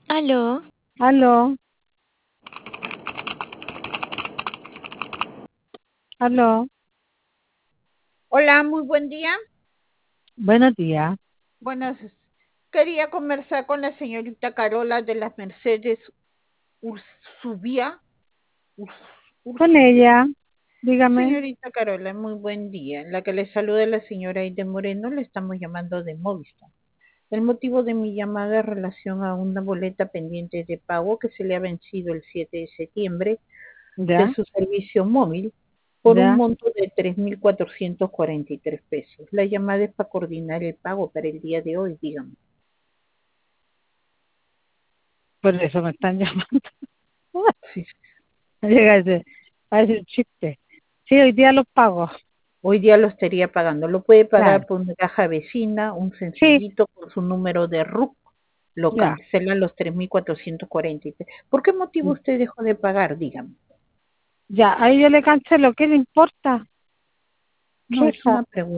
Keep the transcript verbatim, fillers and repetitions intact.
Aló, Aló, aló, Hola, muy buen día. buenos días. Buenas. Quería conversar con la señorita Carola de las Mercedes Ursubia. Urs- Con Ursubia. ella, dígame. Señorita Carola, muy buen día. La que le saluda es la señora Aide Moreno, le estamos llamando de Movistar. El motivo de mi llamada es relación a una boleta pendiente de pago que se le ha vencido el siete de septiembre de Ya, su servicio móvil por un ya, monto de tres mil cuatrocientos cuarenta y tres pesos. La llamada es para coordinar el pago para el día de hoy, dígame. por eso me están llamando. Sí. Llega ese, a ese chiste. Sí, hoy día los pago. Hoy día lo estaría pagando. Lo puede Claro, pagar por una caja vecina, un sí, sencillito con su número de R U C. Lo ya. cancelan los tres mil cuatrocientos cuarenta y tres. ¿Por qué motivo usted dejó de pagar? Dígame. Ya, ahí yo le cancelo, ¿qué le importa? No, es Queja. una pregunta.